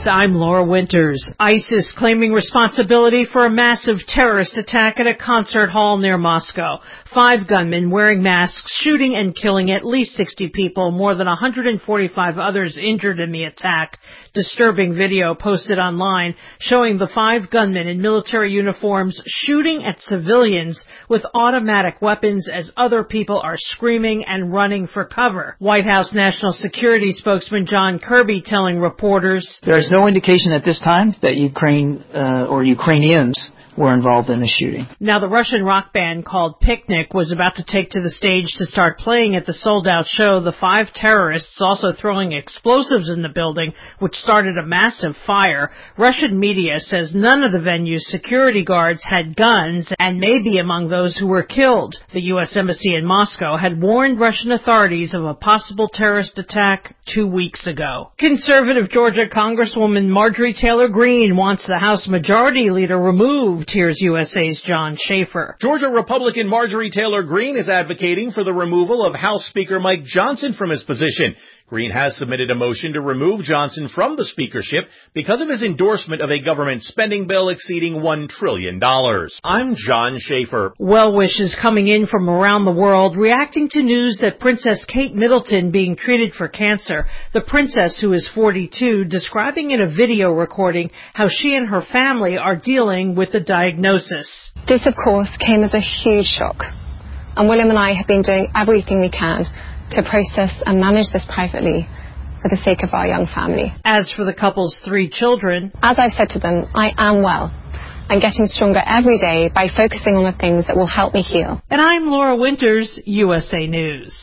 News, I'm Laura Winters. ISIS claiming responsibility for a massive terrorist attack at a concert hall near Moscow. 5 gunmen wearing masks shooting and killing at least 60 people, more than 145 others injured in the attack. Disturbing video posted online showing the 5 gunmen in military uniforms shooting at civilians with automatic weapons as other people are screaming and running for cover. White House National Security spokesman John Kirby telling reporters, "There is no indication at this time that Ukraine or Ukrainians were involved in the shooting." Now, the Russian rock band called Picnic was about to take to the stage to start playing at the sold-out show. The 5 terrorists also throwing explosives in the building, which started a massive fire. Russian media says none of the venue's security guards had guns and may be among those who were killed. The U.S. Embassy in Moscow had warned Russian authorities of a possible terrorist attack 2 weeks ago. Conservative Georgia Congresswoman Marjorie Taylor Greene wants the House Majority Leader removed. Here's USA's John Schaefer. Georgia Republican Marjorie Taylor Greene is advocating for the removal of House Speaker Mike Johnson from his position. Greene has submitted a motion to remove Johnson from the speakership because of his endorsement of a government spending bill exceeding $1 trillion. I'm John Schaefer. Well wishes coming in from around the world reacting to news that Princess Kate Middleton being treated for cancer. The princess, who is 42, describing in a video recording how she and her family are dealing with the diagnosis. This, of course, came as a huge shock, and William and I have been doing everything we can to process and manage this privately for the sake of our young family. As for the couple's 3 children, as I've said to them, I am well and getting stronger every day by focusing on the things that will help me heal. And I'm Laura Winters, USA News.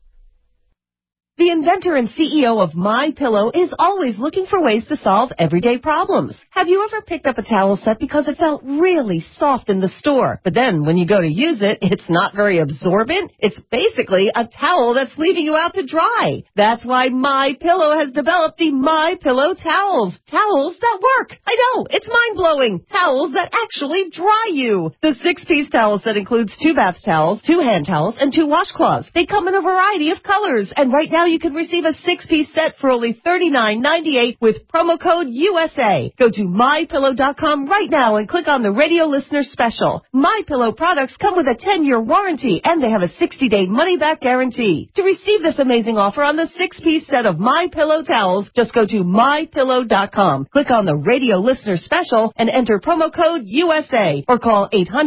The inventor and CEO of MyPillow is always looking for ways to solve everyday problems. Have you ever picked up a towel set because it felt really soft in the store, but then when you go to use it, it's not very absorbent? It's basically a towel that's leaving you out to dry. That's why MyPillow has developed the MyPillow towels. Towels that work. I know, it's mind-blowing. Towels that actually dry you. The 6-piece towel set includes 2 bath towels, 2 hand towels, and 2 washcloths. They come in a variety of colors, and right now you can receive a 6-piece set for only $39.98 with promo code USA. Go to MyPillow.com right now and click on the radio listener special. MyPillow products come with a 10-year warranty, and they have a 60-day money-back guarantee. To receive this amazing offer on the 6-piece set of MyPillow towels, just go to MyPillow.com. Click on the radio listener special and enter promo code USA or call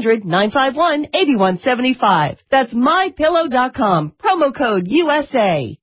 800-951-8175. That's MyPillow.com. Promo code USA.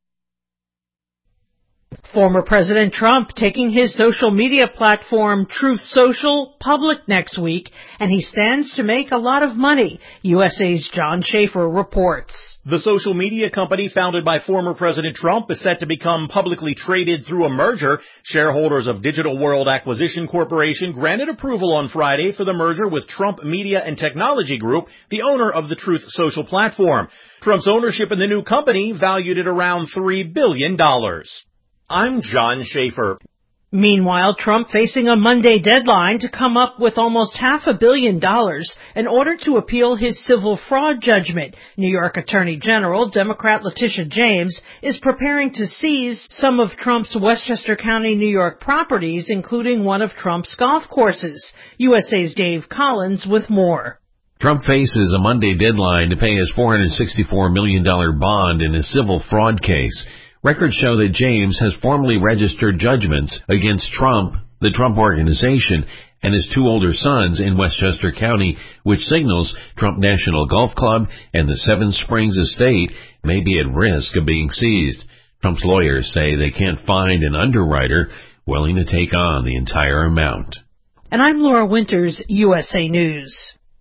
Former President Trump taking his social media platform Truth Social public next week, and he stands to make a lot of money. USA's John Schaefer reports. The social media company founded by former President Trump is set to become publicly traded through a merger. Shareholders of Digital World Acquisition Corporation granted approval on Friday for the merger with Trump Media and Technology Group, the owner of the Truth Social platform. Trump's ownership in the new company valued at around $3 billion. I'm John Schaefer. Meanwhile, Trump facing a Monday deadline to come up with almost $500 million in order to appeal his civil fraud judgment. New York Attorney General, Democrat Letitia James, is preparing to seize some of Trump's Westchester County, New York properties, including one of Trump's golf courses. USA's Dave Collins with more. Trump faces a Monday deadline to pay his $464 million bond in a civil fraud case. Records show that James has formally registered judgments against Trump, the Trump Organization, and his 2 older sons in Westchester County, which signals Trump National Golf Club and the Seven Springs Estate may be at risk of being seized. Trump's lawyers say they can't find an underwriter willing to take on the entire amount. And I'm Laura Winters, USA News.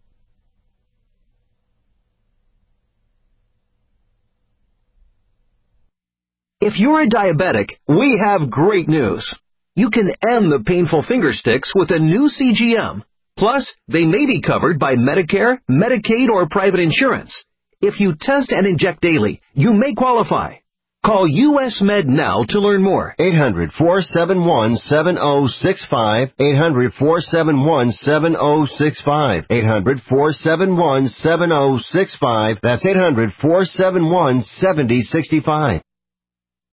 If you're a diabetic, we have great news. You can end the painful finger sticks with a new CGM. Plus, they may be covered by Medicare, Medicaid, or private insurance. If you test and inject daily, you may qualify. Call US Med now to learn more. 800-471-7065. 800-471-7065. 800-471-7065. That's 800-471-7065.